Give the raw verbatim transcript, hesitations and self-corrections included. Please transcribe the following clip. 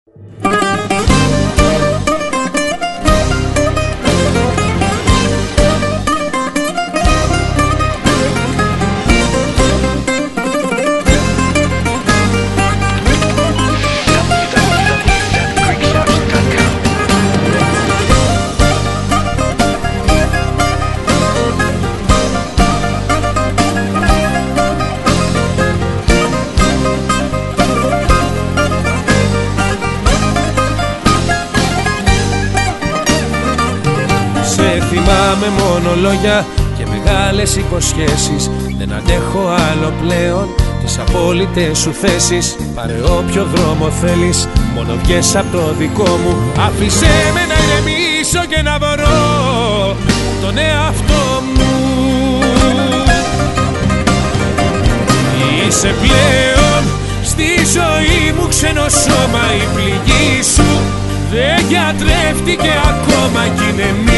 Θυμάμαι μόνο λόγια και μεγάλες υποσχέσεις. Δεν αντέχω άλλο πλέον τις απόλυτες σου θέσεις. Πάρε όποιο δρόμο θέλεις, μόνο βγες απ' το δικό μου. Άφησέ με να ηρεμήσω και να βρω τον εαυτό μου. Είσαι πλέον στη ζωή μου ξένο σώμα. Η πληγή σου δεν γιατρεύτηκε ακόμα κι είναι μία.